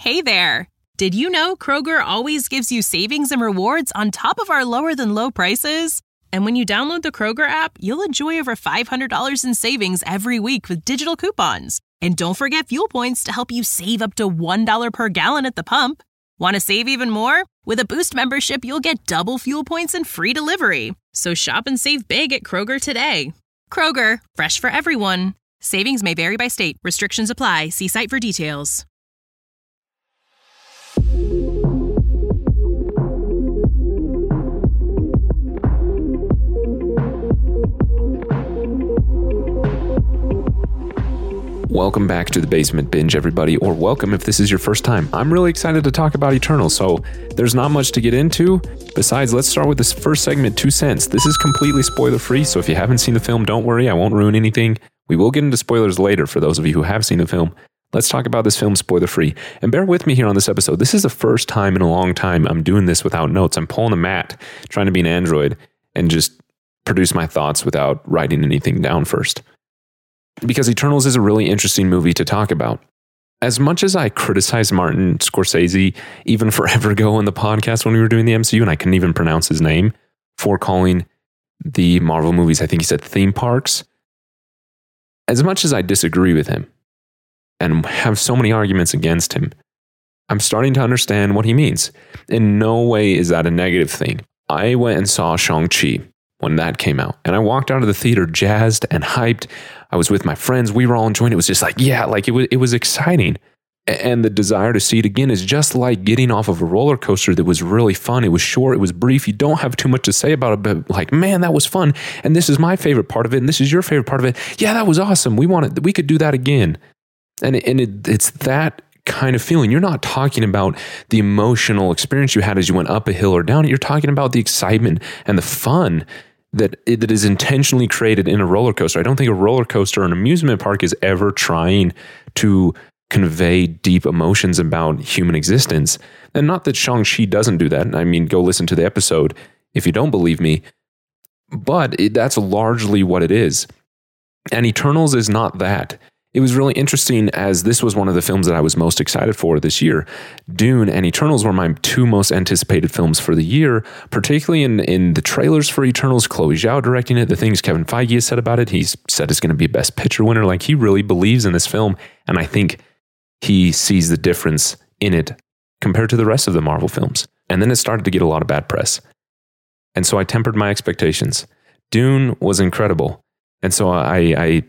Hey there! Did you know Kroger always gives you savings and rewards on top of our lower-than-low prices? And when you download the Kroger app, you'll enjoy over $500 in savings every week with digital coupons. And don't forget fuel points to help you save up to $1 per gallon at the pump. Want to save even more? With a Boost membership, you'll get double fuel points and free delivery. So shop and save big at Kroger today. Kroger, fresh for everyone. Savings may vary by state. Restrictions apply. See site for details. Welcome back to the Basement Binge, everybody, or welcome if this is your first time. I'm really excited to talk about Eternals, so there's not much to get into. Besides, let's start with this first segment, 2 cents. This is completely spoiler-free, so if you haven't seen the film, don't worry, I won't ruin anything. We will get into spoilers later for those of you who have seen the film. Let's talk about this film spoiler-free. And bear with me here on this episode. This is the first time in a long time I'm doing this without notes. I'm pulling a Matt, trying to be an android, and just produce my thoughts without writing anything down first. Because Eternals is a really interesting movie to talk about. As much as I criticized Martin Scorsese even forever ago in the podcast when we were doing the MCU, and I couldn't even pronounce his name, for calling the Marvel movies, I think he said theme parks. As much as I disagree with him and have so many arguments against him, I'm starting to understand what he means. In no way is that a negative thing. I went and saw Shang-Chi when that came out, and I walked out of the theater jazzed and hyped. I was with my friends. We were all enjoying it. It was just like, yeah, like it was exciting. And the desire to see it again is just like getting off of a roller coaster that was really fun. It was short. It was brief. You don't have too much to say about it, but like, man, that was fun. And this is my favorite part of it. And this is your favorite part of it. Yeah, that was awesome. We could do that again. And it's that kind of feeling. You're not talking about the emotional experience you had as you went up a hill or down it. You're talking about the excitement and the fun that is intentionally created in a roller coaster. I don't think a roller coaster or an amusement park is ever trying to convey deep emotions about human existence. And not that Shang-Chi doesn't do that. I mean, go listen to the episode if you don't believe me. But that's largely what it is. And Eternals is not that. It was really interesting as this was one of the films that I was most excited for this year. Dune and Eternals were my 2 most anticipated films for the year, particularly in the trailers for Eternals, Chloe Zhao directing it, the things Kevin Feige has said about it. He's said it's going to be a Best Picture winner. Like, he really believes in this film, and I think he sees the difference in it compared to the rest of the Marvel films. And then it started to get a lot of bad press. And so I tempered my expectations. Dune was incredible. And so I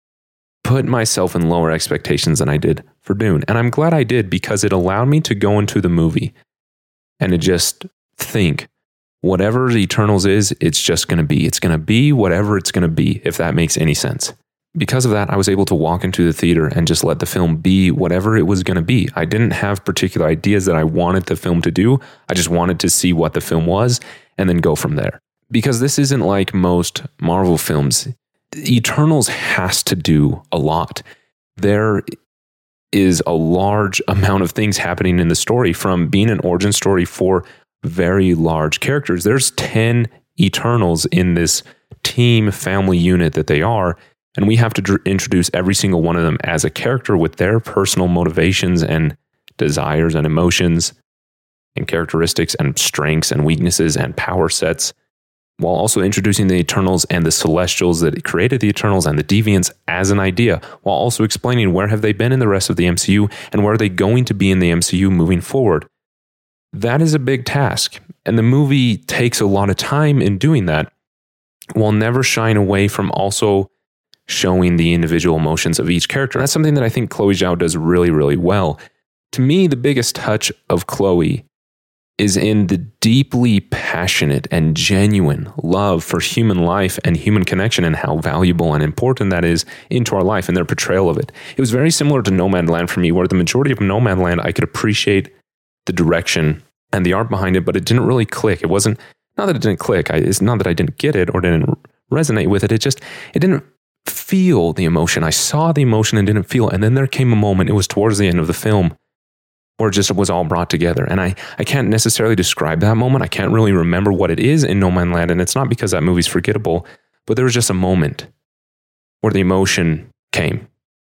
put myself in lower expectations than I did for Dune. And I'm glad I did, because it allowed me to go into the movie and to just think, whatever the Eternals is, it's just going to be. It's going to be whatever it's going to be, if that makes any sense. Because of that, I was able to walk into the theater and just let the film be whatever it was going to be. I didn't have particular ideas that I wanted the film to do. I just wanted to see what the film was and then go from there. Because this isn't like most Marvel films. Eternals has to do a lot. There is a large amount of things happening in the story, from being an origin story for very large characters. There's 10 Eternals in this team family unit that they are, and we have to introduce every single one of them as a character with their personal motivations and desires and emotions and characteristics and strengths and weaknesses and power sets, while also introducing the Eternals and the Celestials that created the Eternals and the Deviants as an idea, while also explaining where have they been in the rest of the MCU and where are they going to be in the MCU moving forward. That is a big task, and the movie takes a lot of time in doing that, while never shying away from also showing the individual emotions of each character. That's something that I think Chloe Zhao does really, really well. To me, the biggest touch of Chloe is in the deeply passionate and genuine love for human life and human connection, and how valuable and important that is into our life, and their portrayal of it. It was very similar to Nomadland for me, where the majority of Nomadland, I could appreciate the direction and the art behind it, but it didn't really click. It wasn't, not that it didn't click, it's not that I didn't get it or didn't resonate with it, it didn't feel the emotion. I saw the emotion and didn't feel it. And then there came a moment, it was towards the end of the film, where it just was all brought together. And I can't necessarily describe that moment. I can't really remember what it is in Nomadland, and it's not because that movie's forgettable, but there was just a moment where the emotion came.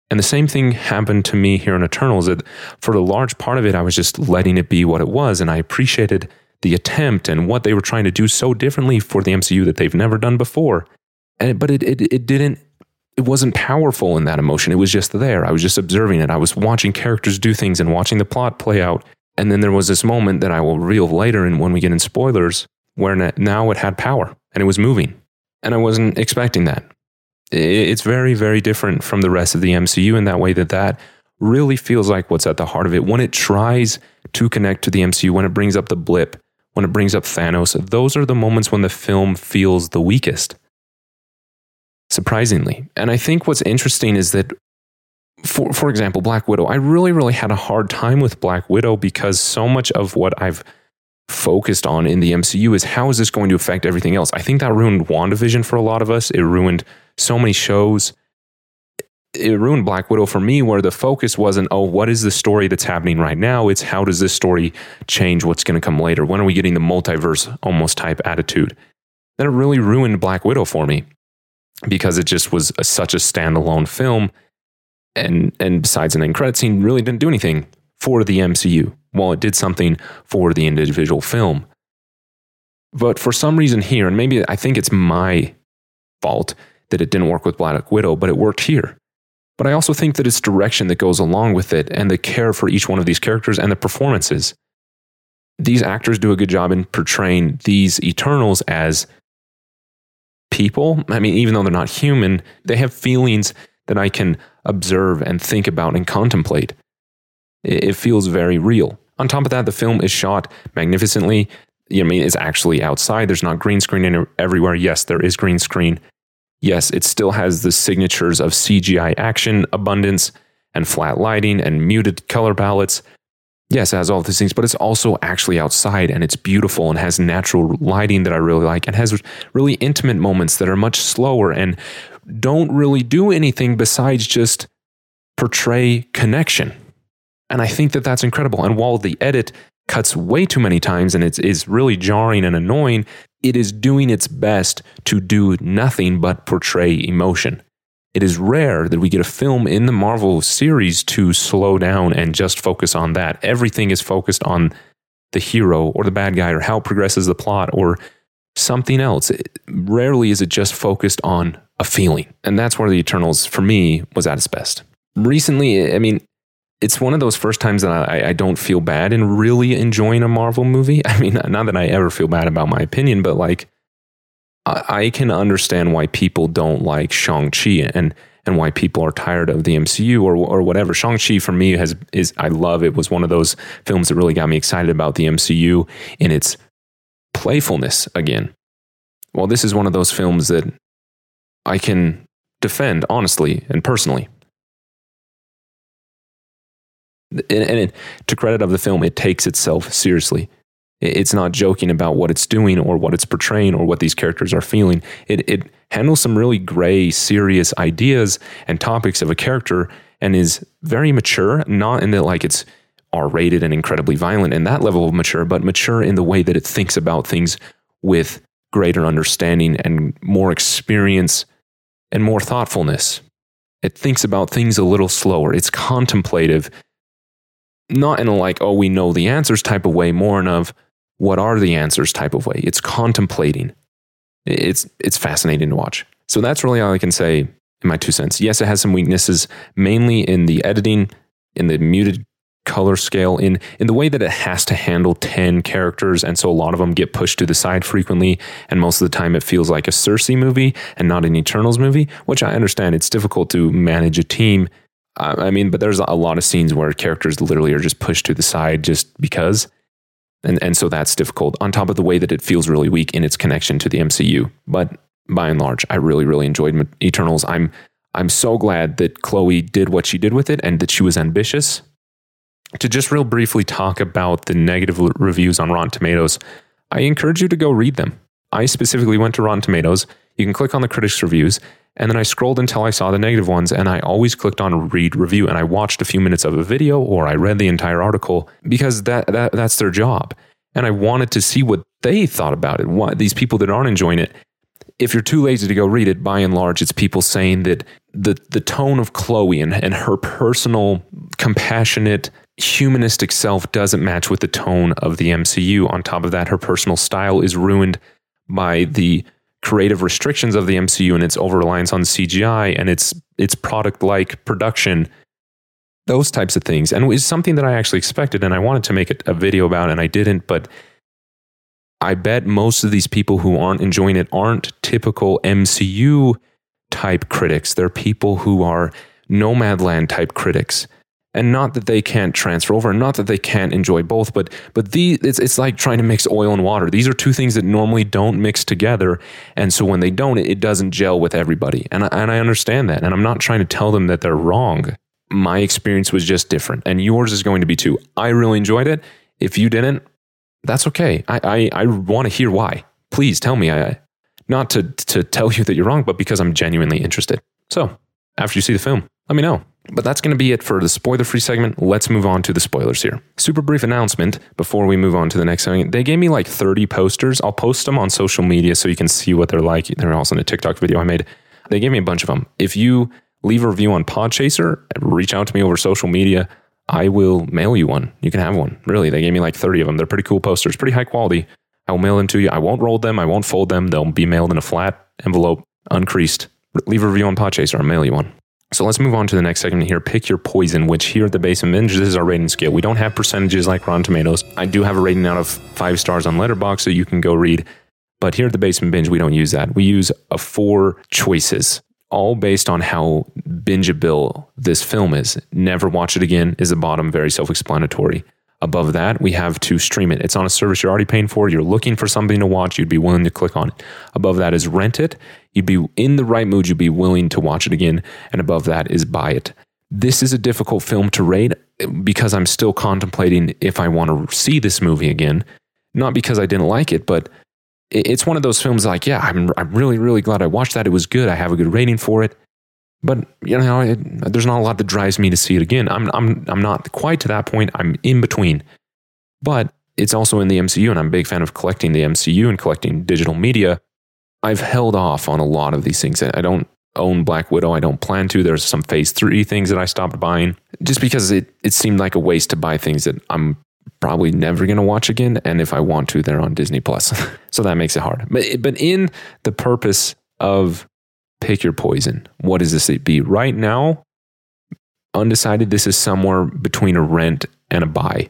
And the same thing happened to me here in Eternals, that for a large part of it, I was just letting it be what it was. And I appreciated the attempt and what they were trying to do so differently for the MCU that they've never done before. But it wasn't powerful in that emotion. It was just there. I was just observing it. I was watching characters do things and watching the plot play out. And then there was this moment that I will reveal later, and when we get in spoilers, where now it had power and it was moving. And I wasn't expecting that. It's very, very different from the rest of the MCU in that way, that really feels like what's at the heart of it. When it tries to connect to the MCU, when it brings up the blip, when it brings up Thanos, those are the moments when the film feels the weakest. Surprisingly. And I think what's interesting is that, for example, Black Widow, I really, really had a hard time with Black Widow because so much of what I've focused on in the MCU is how is this going to affect everything else? I think that ruined WandaVision for a lot of us. It ruined so many shows. It ruined Black Widow for me, where the focus wasn't, oh, what is the story that's happening right now? It's how does this story change what's going to come later? When are we getting the multiverse almost type attitude? Then it really ruined Black Widow for me because it just was such a standalone film. And besides an end credit scene, really didn't do anything for the MCU. While it did something for the individual film. But for some reason here, and maybe I think it's my fault that it didn't work with Black Widow, but it worked here. But I also think that it's direction that goes along with it and the care for each one of these characters and the performances. These actors do a good job in portraying these Eternals as people. I mean, even though they're not human, they have feelings that I can observe and think about and contemplate. It feels very real. On top of that, the film is shot magnificently. It's actually outside. There's not green screen everywhere. Yes, there is green screen. Yes, it still has the signatures of CGI action abundance and flat lighting and muted color palettes. Yes, it has all these things, but it's also actually outside and it's beautiful and has natural lighting that I really like and has really intimate moments that are much slower and don't really do anything besides just portray connection. And I think that that's incredible. And while the edit cuts way too many times and it is really jarring and annoying, it is doing its best to do nothing but portray emotion. It is rare that we get a film in the Marvel series to slow down and just focus on that. Everything is focused on the hero or the bad guy or how it progresses the plot or something else. Rarely is it just focused on a feeling. And that's where the Eternals, for me, was at its best. Recently, it's one of those first times that I don't feel bad in really enjoying a Marvel movie. Not that I ever feel bad about my opinion, but I can understand why people don't like Shang-Chi and why people are tired of the MCU or whatever. Shang-Chi for me I love it. Was one of those films that really got me excited about the MCU in its playfulness again. Well, this is one of those films that I can defend honestly and personally. And to credit of the film, it takes itself seriously. It's not joking about what it's doing or what it's portraying or what these characters are feeling. It handles some really gray, serious ideas and topics of a character and is very mature, not in that it's R-rated and incredibly violent in that level of mature, but mature in the way that it thinks about things with greater understanding and more experience and more thoughtfulness. It thinks about things a little slower. It's contemplative. Not in a we know the answers type of way, more in of what are the answers type of way. It's contemplating. It's fascinating to watch. So that's really all I can say in my 2 cents. Yes, it has some weaknesses, mainly in the editing, in the muted color scale, in the way that it has to handle 10 characters, and so a lot of them get pushed to the side frequently, and most of the time it feels like a Cersei movie and not an Eternals movie, which I understand. It's difficult to manage a team. But there's a lot of scenes where characters literally are just pushed to the side just because. And so that's difficult, on top of the way that it feels really weak in its connection to the MCU. But by and large, I really, really enjoyed Eternals. I'm so glad that Chloe did what she did with it and that she was ambitious. To just real briefly talk about the negative reviews on Rotten Tomatoes, I encourage you to go read them. I specifically went to Rotten Tomatoes. You can click on the critics' reviews. And then I scrolled until I saw the negative ones, and I always clicked on read review, and I watched a few minutes of a video or I read the entire article because that's their job. And I wanted to see what they thought about it. Why these people that aren't enjoying it, if you're too lazy to go read it, by and large, it's people saying that the tone of Chloe and her personal, compassionate, humanistic self doesn't match with the tone of the MCU. On top of that, her personal style is ruined by the creative restrictions of the MCU and its over-reliance on CGI and its product-like production, those types of things. And it was something that I actually expected, and I wanted to make a video about, and I didn't, but I bet most of these people who aren't enjoying it aren't typical MCU type critics. They're people who are Nomadland type critics. And not that they can't transfer over, and not that they can't enjoy both, but it's like trying to mix oil and water. These are two things that normally don't mix together. And so when they don't, it doesn't gel with everybody. And I understand that. And I'm not trying to tell them that they're wrong. My experience was just different. And yours is going to be too. I really enjoyed it. If you didn't, that's okay. I want to hear why. Please tell me. Not to tell you that you're wrong, but because I'm genuinely interested. So after you see the film, let me know. But that's going to be it for the spoiler-free segment. Let's move on to the spoilers here. Super brief announcement before we move on to the next segment. They gave me like 30 posters. I'll post them on social media so you can see what they're like. They're also in a TikTok video I made. They gave me a bunch of them. If you leave a review on Podchaser, reach out to me over social media, I will mail you one. You can have one. Really, they gave me like 30 of them. They're pretty cool posters, pretty high quality. I will mail them to you. I won't roll them. I won't fold them. They'll be mailed in a flat envelope, uncreased. Leave a review on Podchaser. I'll mail you one. So let's move on to the next segment here. Pick your poison, which here at the Basement Binge, this is our rating scale. We don't have percentages like Rotten Tomatoes. I do have a rating out of 5 stars on Letterboxd, so you can go read. But here at the Basement Binge, we don't use that. We use 4 choices, all based on how bingeable this film is. Never watch it again is the bottom, very self-explanatory. Above that, we have to stream it. It's on a service you're already paying for. You're looking for something to watch. You'd be willing to click on it. Above that is rent it. You'd be in the right mood. You'd be willing to watch it again. And above that is buy it. This is a difficult film to rate because I'm still contemplating if I want to see this movie again. Not because I didn't like it, but it's one of those films like, yeah, I'm really, really glad I watched that. It was good. I have a good rating for it. But, you know, there's not a lot that drives me to see it again. I'm not quite to that point. I'm in between. But it's also in the MCU, and I'm a big fan of collecting the MCU and collecting digital media. I've held off on a lot of these things. I don't own Black Widow. I don't plan to. There's some Phase 3 things that I stopped buying just because it seemed like a waste to buy things that I'm probably never going to watch again. And if I want to, they're on Disney Plus. So that makes it hard. But in the purpose of pick your poison, what does this be? Right now, undecided, this is somewhere between a rent and a buy.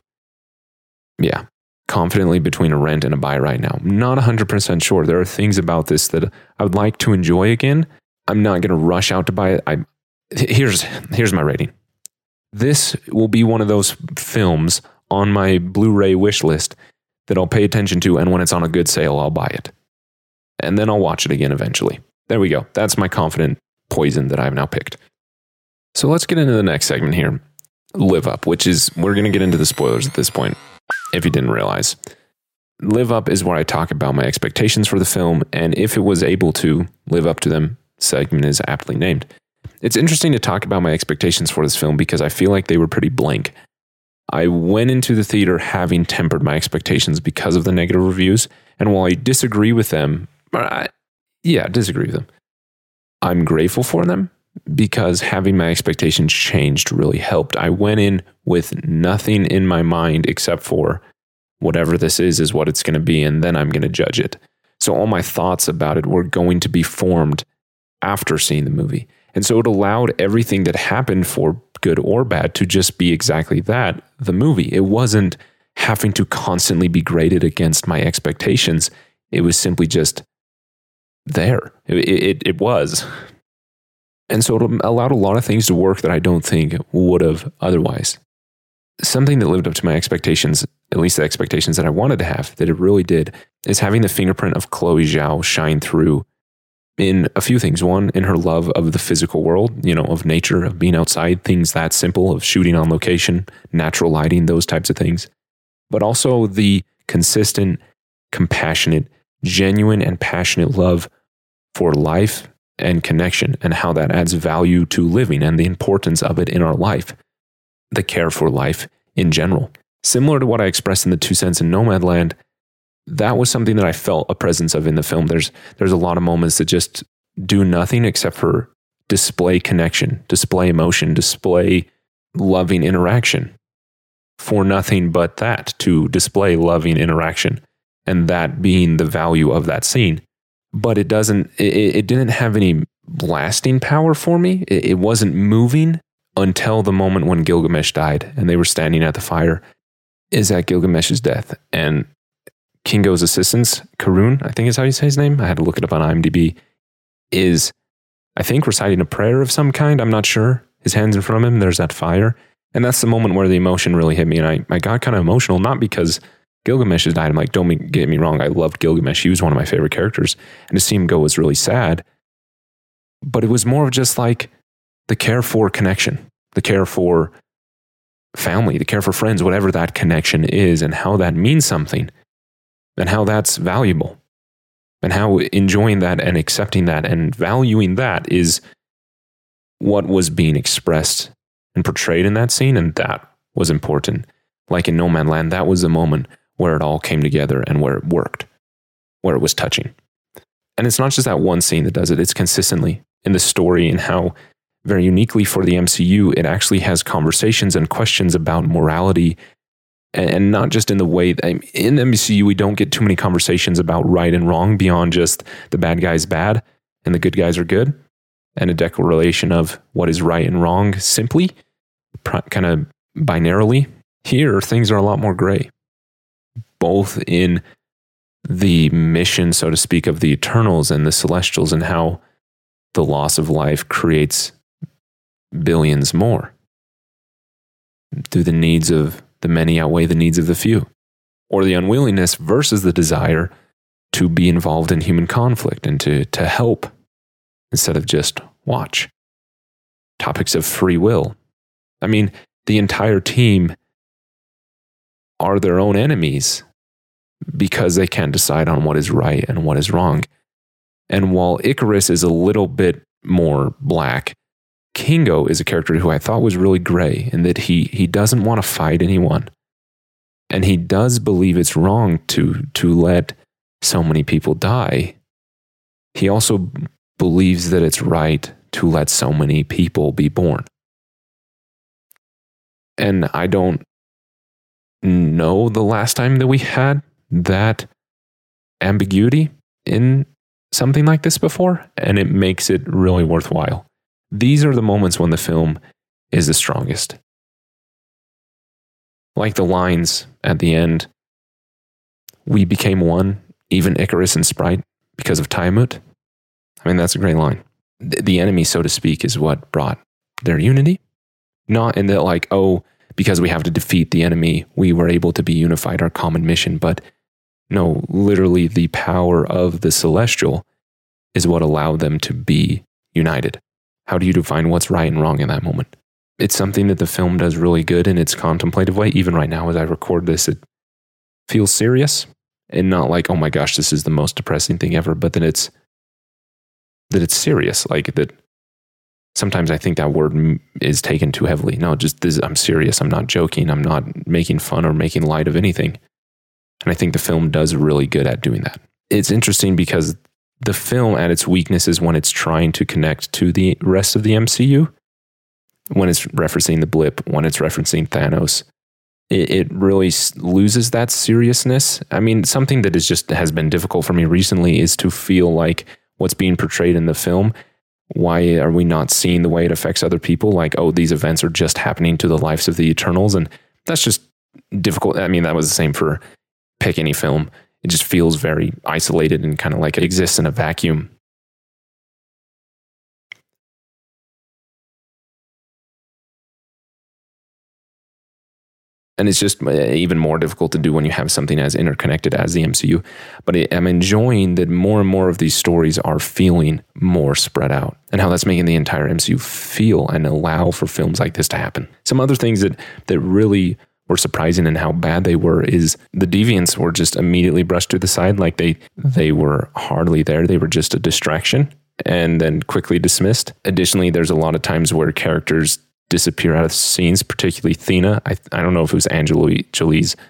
Yeah, confidently between a rent and a buy right now. Not 100% sure. There are things about this that I would like to enjoy again. I'm not going to rush out to buy it. Here's my rating. This will be one of those films on my Blu-ray wish list that I'll pay attention to, and when it's on a good sale, I'll buy it. And then I'll watch it again eventually. There we go. That's my confident poison that I've now picked. So let's get into the next segment here. Live Up, which is, we're going to get into the spoilers at this point, if you didn't realize. Live Up is where I talk about my expectations for the film, and if it was able to live up to them, segment is aptly named. It's interesting to talk about my expectations for this film because I feel like they were pretty blank. I went into the theater having tempered my expectations because of the negative reviews, and while I disagree with them, disagree with them, I'm grateful for them because having my expectations changed really helped. I went in with nothing in my mind except for whatever this is what it's going to be, and then I'm going to judge it. So all my thoughts about it were going to be formed after seeing the movie. And so it allowed everything that happened, for good or bad, to just be exactly that, the movie. It wasn't having to constantly be graded against my expectations. It was simply just there. It was. And so it allowed a lot of things to work that I don't think would have otherwise. Something that lived up to my expectations, at least the expectations that I wanted to have, that it really did, is having the fingerprint of Chloe Zhao shine through in a few things. One, in her love of the physical world, of nature, of being outside, things that simple, of shooting on location, natural lighting, those types of things. But also the consistent, compassionate, genuine and passionate love for life and connection, and how that adds value to living and the importance of it in our life. The care for life in general. Similar to what I expressed in the 2 Cents in Nomadland, that was something that I felt a presence of in the film. There's a lot of moments that just do nothing except for display connection, display emotion, display loving interaction, for nothing but that, to display loving interaction, and that being the value of that scene. But it didn't have any lasting power for me. It wasn't moving until the moment when Gilgamesh died and they were standing at the fire, is at Gilgamesh's death. And Kingo's assistant, Karun, I think is how you say his name, I had to look it up on IMDb, is, I think, reciting a prayer of some kind. I'm not sure. His hand's in front of him. There's that fire. And that's the moment where the emotion really hit me. And I got kind of emotional, not because Gilgamesh has died. I'm like, don't get me wrong. I loved Gilgamesh. He was one of my favorite characters. And to see him go was really sad. But it was more of just like the care for connection, the care for family, the care for friends, whatever that connection is, and how that means something, and how that's valuable, and how enjoying that and accepting that and valuing that is what was being expressed and portrayed in that scene. And that was important. Like in No Man's Land, that was the moment where it all came together and where it worked, where it was touching. And it's not just that one scene that does it, it's consistently in the story, and how very uniquely for the MCU, it actually has conversations and questions about morality. And not just in the way that, in the MCU, we don't get too many conversations about right and wrong beyond just the bad guy's bad and the good guys are good, and a declaration of what is right and wrong simply, kind of binarily. Here, things are a lot more gray, both in the mission, so to speak, of the Eternals and the Celestials, and how the loss of life creates billions more. Do the needs of the many outweigh the needs of the few? Or the unwillingness versus the desire to be involved in human conflict and to help instead of just watch. Topics of free will. I mean, the entire team are their own enemies because they can't decide on what is right and what is wrong. And while Ikaris is a little bit more black, Kingo is a character who I thought was really gray, in that he doesn't want to fight anyone. And he does believe it's wrong to let so many people die. He also believes that it's right to let so many people be born. And I don't know the last time that we had that ambiguity in something like this before, and it makes it really worthwhile. These are the moments when the film is the strongest. Like the lines at the end, "We became one, even Ikaris and Sprite, because of Tiamut." I mean, that's a great line. The enemy, so to speak, is what brought their unity. Not in that, like, oh, because we have to defeat the enemy, we were able to be unified, our common mission, but no, literally the power of the Celestial is what allowed them to be united. How do you define what's right and wrong in that moment? It's something that the film does really good in its contemplative way. Even right now, as I record this, it feels serious and not like, oh my gosh, this is the most depressing thing ever, but that it's serious. Like that. Sometimes I think that word is taken too heavily. No, just this, I'm serious. I'm not joking. I'm not making fun or making light of anything. And I think the film does really good at doing that. It's interesting because the film, at its weakness, is when it's trying to connect to the rest of the MCU. When it's referencing the blip, when it's referencing Thanos, it really loses that seriousness. I mean, something that has been difficult for me recently is to feel like what's being portrayed in the film, why are we not seeing the way it affects other people? Like, oh, these events are just happening to the lives of the Eternals. And that's just difficult. I mean, that was the same for pick any film. It just feels very isolated and kind of like it exists in a vacuum. And it's just even more difficult to do when you have something as interconnected as the MCU. But I'm enjoying that more and more of these stories are feeling more spread out, and how that's making the entire MCU feel and allow for films like this to happen. Some other things that really were surprising in how bad they were is the deviants were just immediately brushed to the side. Like they were hardly there. They were just a distraction and then quickly dismissed. Additionally, there's a lot of times where characters disappear out of scenes, particularly Thena. I don't know if it was Angelina Jolie's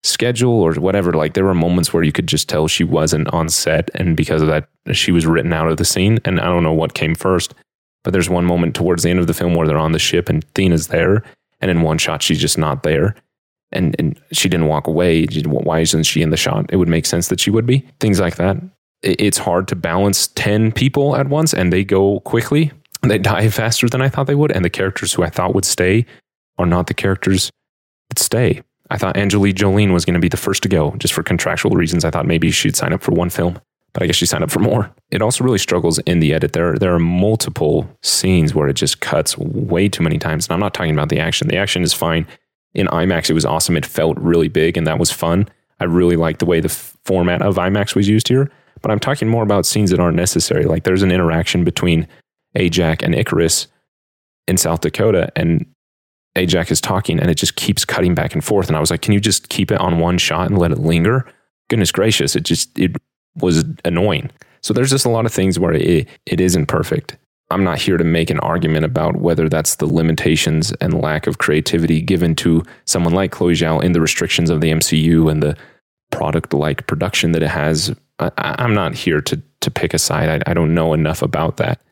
schedule or whatever. Like there were moments where you could just tell she wasn't on set, and because of that, she was written out of the scene. And I don't know what came first, but there's one moment towards the end of the film where they're on the ship and Thena's there, and in one shot she's just not there. And she didn't walk away. Why isn't she in the shot? It would make sense that she would be. Things like that. It's hard to balance 10 people at once, and they go quickly. They die faster than I thought they would, and the characters who I thought would stay are not the characters that stay. I thought Angelina Jolie was going to be the first to go, just for contractual reasons. I thought maybe she'd sign up for one film, but I guess she signed up for more. It also really struggles in the edit. There are multiple scenes where it just cuts way too many times, and I'm not talking about the action. The action is fine. In IMAX, it was awesome. It felt really big, and that was fun. I really liked the way the format of IMAX was used here, but I'm talking more about scenes that aren't necessary. Like there's an interaction between Ajax and Icarus in South Dakota, and Ajax is talking, and it just keeps cutting back and forth. And I was like, can you just keep it on one shot and let it linger? Goodness gracious, it was annoying. So there's just a lot of things where it isn't perfect. I'm not here to make an argument about whether that's the limitations and lack of creativity given to someone like Chloe Zhao in the restrictions of the MCU and the product-like production that it has. I'm not here to pick a side. I don't know enough about that.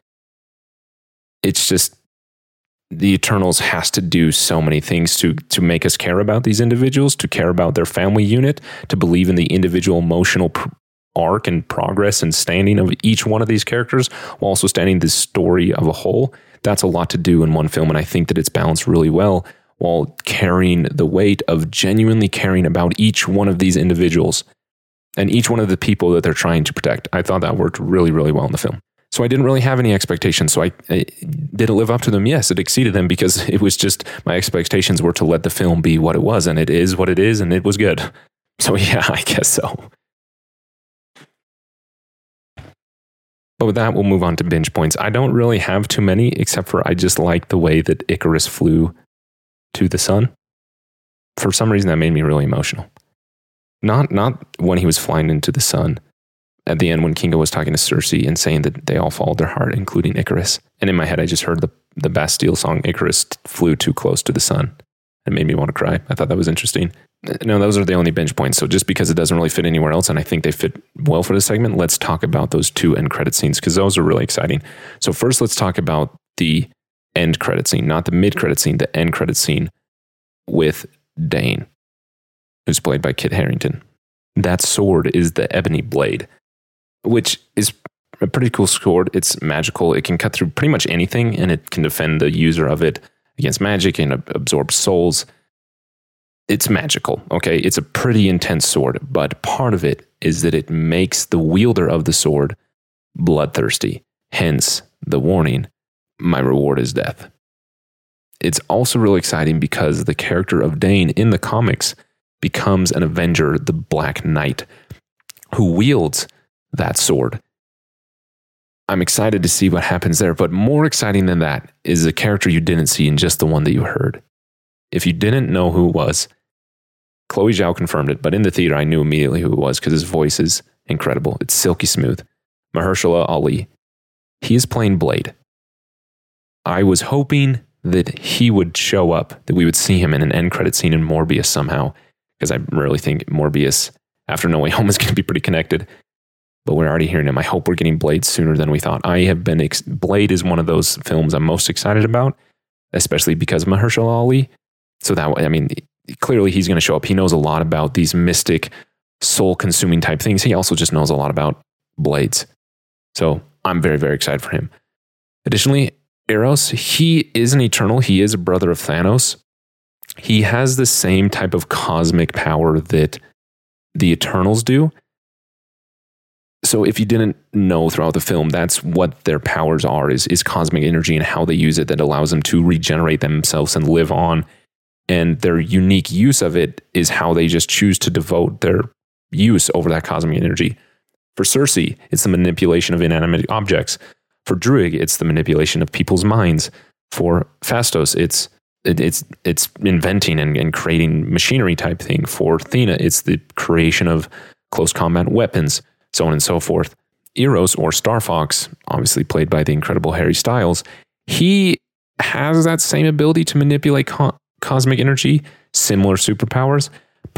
It's just the Eternals has to do so many things to make us care about these individuals, to care about their family unit, to believe in the individual emotional arc and progress and standing of each one of these characters, while also standing the story of a whole. That's a lot to do in one film, and I think that it's balanced really well while carrying the weight of genuinely caring about each one of these individuals and each one of the people that they're trying to protect. I thought that worked really, really well in the film. So I didn't really have any expectations. So I did it live up to them? Yes, it exceeded them, because it was just my expectations were to let the film be what it was, and it is what it is, and it was good. So yeah, I guess so. But with that, we'll move on to binge points. I don't really have too many, except for I just like the way that Icarus flew to the sun. For some reason, that made me really emotional. Not when he was flying into the sun. At the end, when Kingo was talking to Cersei and saying that they all followed their heart, including Icarus. And in my head, I just heard the Bastille song, Icarus flew too close to the sun. It made me want to cry. I thought that was interesting. No, those are the only binge points. So just because it doesn't really fit anywhere else, and I think they fit well for this segment, let's talk about those two end credit scenes, because those are really exciting. So first, let's talk about the end credit scene, not the mid credit scene, the end credit scene with Dane, who's played by Kit Harington. That sword is the Ebony Blade, which is a pretty cool sword. It's magical. It can cut through pretty much anything, and it can defend the user of it against magic and absorb souls. It's magical, okay? It's a pretty intense sword, but part of it is that it makes the wielder of the sword bloodthirsty. Hence, the warning, my reward is death. It's also really exciting because the character of Dane in the comics becomes an Avenger, the Black Knight, who wields that sword. I'm excited to see what happens there, but more exciting than that is a character you didn't see in just the one that you heard. If you didn't know who it was, Chloe Zhao confirmed it, but in the theater I knew immediately who it was because his voice is incredible. It's silky smooth. Mahershala Ali. He is playing Blade. I was hoping that he would show up, that we would see him in an end credit scene in Morbius somehow, because I really think Morbius, after No Way Home, is going to be pretty connected. But we're already hearing him. I hope we're getting Blade sooner than we thought. Blade is one of those films I'm most excited about, especially because of Mahershala Ali. So that way, I mean, clearly he's going to show up. He knows a lot about these mystic, soul-consuming type things. He also just knows a lot about blades. So I'm very, very excited for him. Additionally, Eros, he is an Eternal. He is a brother of Thanos. He has the same type of cosmic power that the Eternals do. So if you didn't know throughout the film, that's what their powers are, is cosmic energy and how they use it that allows them to regenerate themselves and live on. And their unique use of it is how they just choose to devote their use over that cosmic energy. For Cersei, it's the manipulation of inanimate objects. For Druig, it's the manipulation of people's minds. For Phastos, it's inventing and creating machinery type thing. For Athena, it's the creation of close combat weapons, so on and so forth. Eros, or Star Fox, obviously played by the incredible Harry Styles, he has that same ability to manipulate cosmic energy, similar superpowers,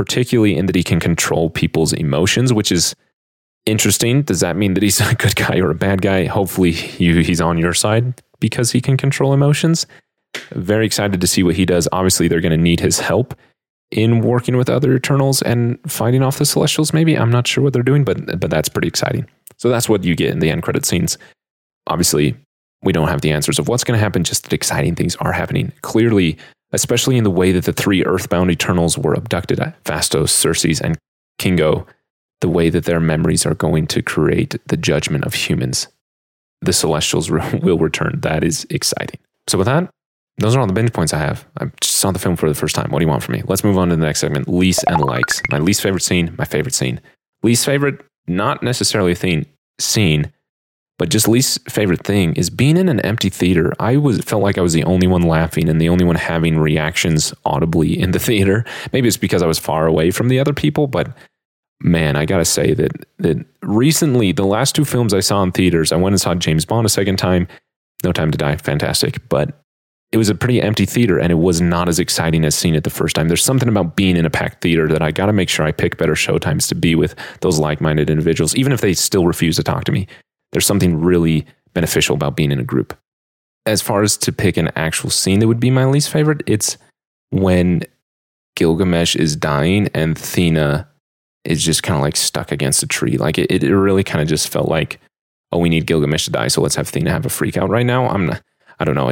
particularly in that he can control people's emotions, which is interesting. Does that mean that he's a good guy or a bad guy? Hopefully he's on your side because he can control emotions. Very excited to see what he does. Obviously, they're going to need his help in working with other Eternals and fighting off the Celestials, maybe. I'm not sure what they're doing, but that's pretty exciting. So that's what you get in the end credit scenes. Obviously, we don't have the answers of what's going to happen, just that exciting things are happening. Clearly, especially in the way that the 3 Earthbound Eternals were abducted, Phastos, Cersei, and Kingo, the way that their memories are going to create the judgment of humans. The Celestials will return. That is exciting. So with that, those are all the binge points I have. I just saw the film for the first time. What do you want from me? Let's move on to the next segment, least and likes. My least favorite scene, my favorite scene. Least favorite, not necessarily a scene, but just least favorite thing is being in an empty theater. Felt like I was the only one laughing and the only one having reactions audibly in the theater. Maybe it's because I was far away from the other people, but man, I gotta say that recently, the last 2 films I saw in theaters, I went and saw James Bond a second time. No Time to Die, fantastic, but it was a pretty empty theater and it was not as exciting as seeing it the first time. There's something about being in a packed theater that I got to make sure I pick better showtimes to be with those like-minded individuals, even if they still refuse to talk to me. There's something really beneficial about being in a group. As far as to pick an actual scene that would be my least favorite, it's when Gilgamesh is dying and Thena is just kind of like stuck against a tree. Like it really kind of just felt like, oh, we need Gilgamesh to die, so let's have Thena have a freak out right now. I don't know.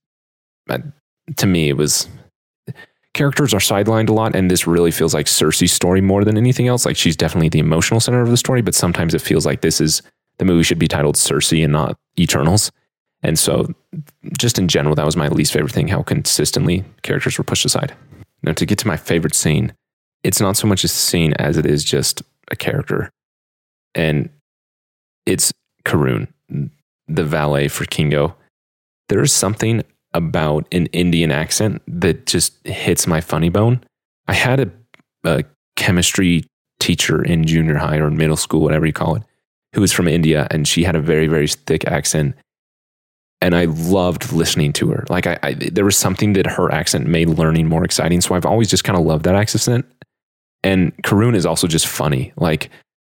To me, it was, characters are sidelined a lot, and this really feels like Cersei's story more than anything else. Like she's definitely the emotional center of the story, but sometimes it feels like the movie should be titled Cersei and not Eternals. And so just in general, that was my least favorite thing, how consistently characters were pushed aside. Now to get to my favorite scene, it's not so much a scene as it is just a character. And it's Karun, the valet for Kingo. There is something about an Indian accent that just hits my funny bone. I had a chemistry teacher in junior high or middle school, whatever you call it, who was from India, and she had a very, very thick accent. And I loved listening to her. Like there was something that her accent made learning more exciting. So I've always just kind of loved that accent. And Karun is also just funny. Like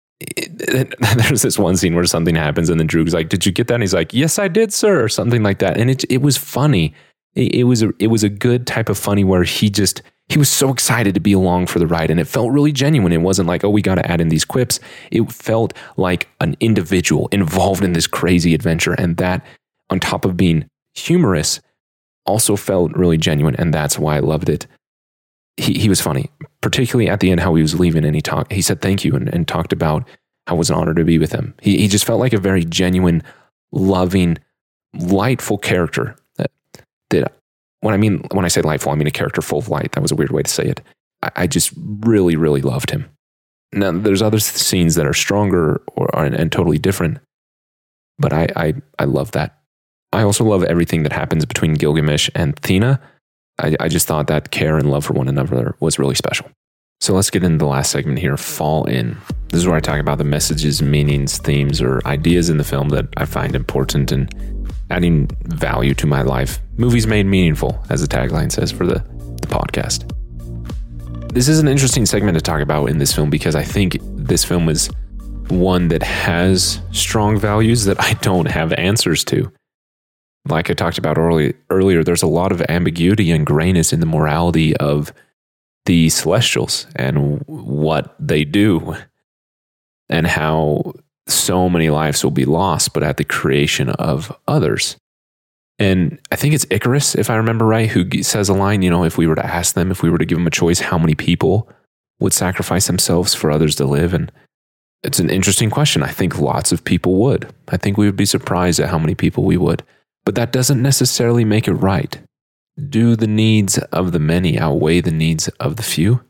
there's this one scene where something happens and then Droog's like, "Did you get that?" And he's like, "Yes, I did, sir," or something like that. And it was funny. It was a good type of funny where he was so excited to be along for the ride, and it felt really genuine. It wasn't like, oh, we got to add in these quips. It felt like an individual involved in this crazy adventure, and that, on top of being humorous, also felt really genuine, and that's why I loved it. He was funny, particularly at the end, how he was leaving, and he said thank you and talked about how it was an honor to be with him. He just felt like a very genuine, loving, lightful character. That when I say lightful, I mean a character full of light. That was a weird way to say it. I just really, really loved him. Now, there's other scenes that are stronger and totally different, but I love that. I also love everything that happens between Gilgamesh and Thena. I just thought that care and love for one another was really special. So let's get into the last segment here, Fall In. This is where I talk about the messages, meanings, themes, or ideas in the film that I find important and adding value to my life. Movies made meaningful, as the tagline says for the podcast. This is an interesting segment to talk about in this film because I think this film is one that has strong values that I don't have answers to. Like I talked about earlier, there's a lot of ambiguity and grayness in the morality of the Celestials and what they do and how so many lives will be lost, but at the creation of others. And I think it's Icarus, if I remember right, who says a line, if we were to ask them, if we were to give them a choice, how many people would sacrifice themselves for others to live? And it's an interesting question. I think lots of people would. I think we would be surprised at how many people we would. But that doesn't necessarily make it right. Do the needs of the many outweigh the needs of the few?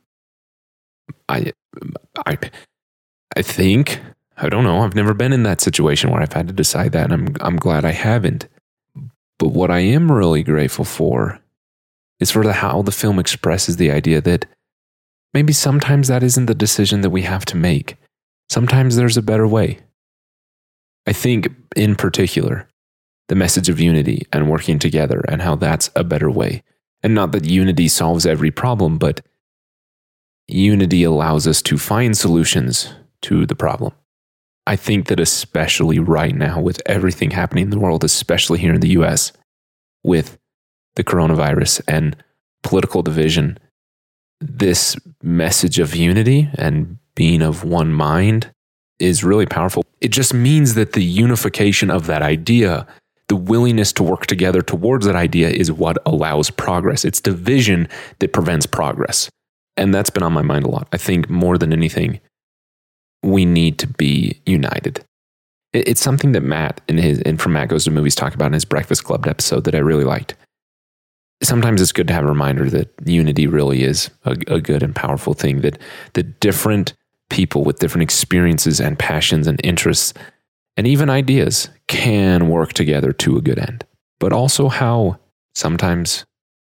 I think, I don't know. I've never been in that situation where I've had to decide that, and I'm glad I haven't. But what I am really grateful for is for how the film expresses the idea that maybe sometimes that isn't the decision that we have to make. Sometimes there's a better way. I think, in particular, the message of unity and working together and how that's a better way. And not that unity solves every problem, but unity allows us to find solutions to the problem. I think that especially right now, with everything happening in the world, especially here in the US, with the coronavirus and political division, this message of unity and being of one mind is really powerful. It just means that the unification of that idea, the willingness to work together towards that idea, is what allows progress. It's division that prevents progress. And that's been on my mind a lot. I think more than anything, we need to be united. It's something that Matt, from Matt Goes to Movies, talked about in his Breakfast Club episode that I really liked. Sometimes it's good to have a reminder that unity really is a good and powerful thing, that the different people with different experiences and passions and interests and even ideas can work together to a good end. But also how sometimes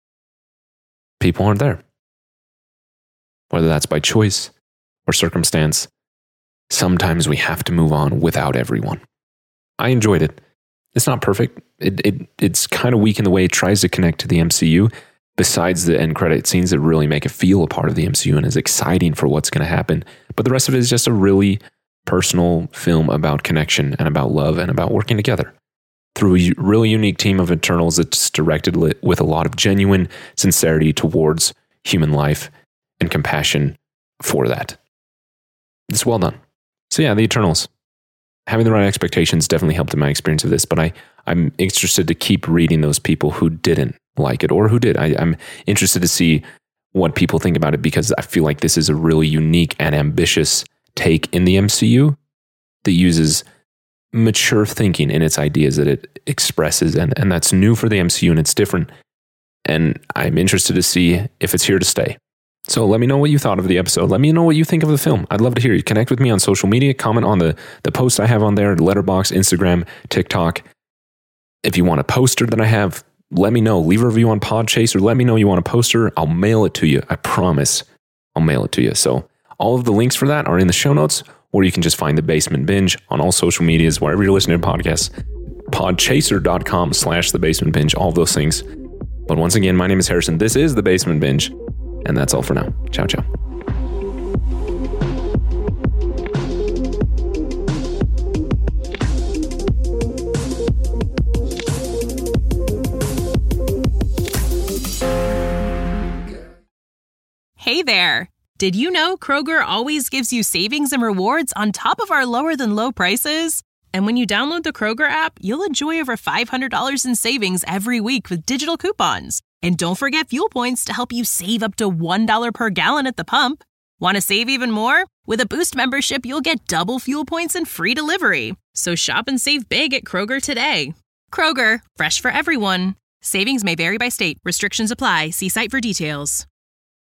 people aren't there. Whether that's by choice or circumstance, sometimes we have to move on without everyone. I enjoyed it. It's not perfect. It's kind of weak in the way it tries to connect to the MCU, besides the end credit scenes that really make it feel a part of the MCU and is exciting for what's going to happen. But the rest of it is just a really personal film about connection and about love and about working together through a really unique team of Eternals that's directed with a lot of genuine sincerity towards human life and compassion for that. It's well done. So yeah, the Eternals. Having the right expectations definitely helped in my experience of this, but I'm interested to keep reading those people who didn't like it or who did. I'm interested to see what people think about it, because I feel like this is a really unique and ambitious take in the MCU that uses mature thinking in its ideas that it expresses, and that's new for the MCU and it's different. And I'm interested to see if it's here to stay. So let me know what you thought of the episode. Let me know what you think of the film. I'd love to hear you. Connect with me on social media. Comment on the post I have on there, Letterboxd, Instagram, TikTok. If you want a poster that I have, let me know. Leave a review on Podchaser. Let me know you want a poster. I'll mail it to you. I promise I'll mail it to you. So all of the links for that are in the show notes, or you can just find The Basement Binge on all social medias, wherever you're listening to podcasts. Podchaser.com/The Basement Binge, all of those things. But once again, my name is Harrison. This is The Basement Binge. And that's all for now. Ciao, ciao. Hey there. Did you know Kroger always gives you savings and rewards on top of our lower than low prices? And when you download the Kroger app, you'll enjoy over $500 in savings every week with digital coupons. And don't forget fuel points to help you save up to $1 per gallon at the pump. Want to save even more? With a Boost membership, you'll get double fuel points and free delivery. So shop and save big at Kroger today. Kroger, fresh for everyone. Savings may vary by state. Restrictions apply. See site for details.